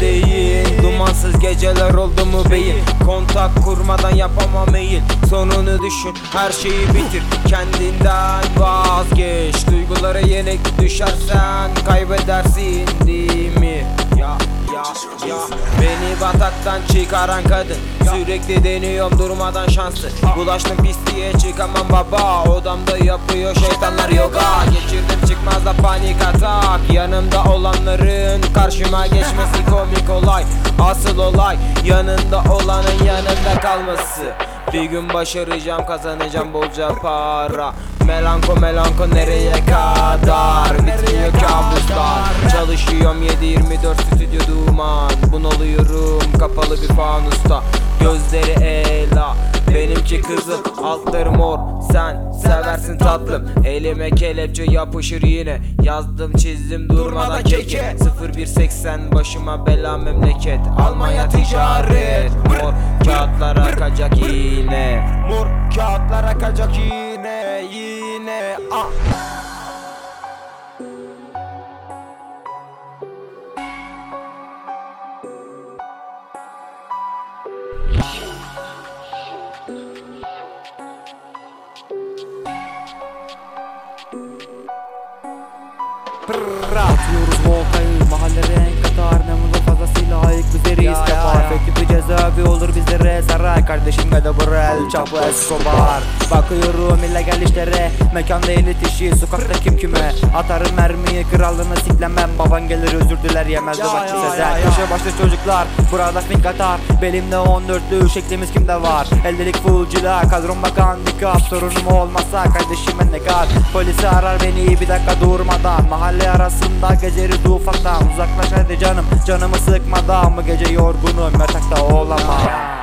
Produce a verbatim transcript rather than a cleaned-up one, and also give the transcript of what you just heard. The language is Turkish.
değil. Dumansız geceler oldu mu beyin? Kontak kurmadan yapamam mail. Sonunu düşün, her şeyi bitir. Kendinden vazgeç. Duygulara yenik düşersen kaybedersin değil mi? Ya ya ya. Beni bataktan çıkaran kadın. Sürekli deniyorum durmadan şanslı. Bulaştım pisliğe çıkamam baba. Odamda yapıyor şeytanlar yoga. Geçirdim çıkmaz da panik atak. Yanımda olanların karşıma geçmesi komik olay. Asıl olay yanında olanın yanında kalması. Bir gün başaracağım, kazanacağım bolca para. Melanko melanko nereye kadar? Bitmiyor kabuslar. Çalışıyorum yedi yirmi dört stüdyo duman. Bunalıyorum kapalı bir fanusta. Gözleri ela, benimki kızıl, altları mor. Sen seversin tatlım. Elime kelepçe yapışır yine. Yazdım çizdim durmadan keke. sıfır bir seksen başıma bela memleket. Almanya ticaret. Mor kağıtlar akacak yine. Mor kağıtlar akacak yine. Yine ah. Atıyoruz volkayı, mahalle renk katar. Ne mutlu fazlasıyla ayık bizleri istefar. Peki bir cezaevi olur bizlere saray. Kardeşim ya da burel çapı Escobar. Bakıyorum illegal işlere, mekanda elit işi, sokakta kim kime. Atarım mermiyi, krallığını siklemem. Baban gelir özür diler, yemez de bak sezer. Köşe başlı çocuklar, burada fink atar. Belimde on dörtlü, şeklimiz kimde var? Eldelik full cila, kadrom bak handikap. Sorunum olmazsa kardeşime ne kal. Polisi arar beni bir dakika durmadan. Mahalle arasında gezeriz ufaktan. Uzaklaş hadi canım, canımı sıkmadan. Bu gece yorgunum, yatakta olamam.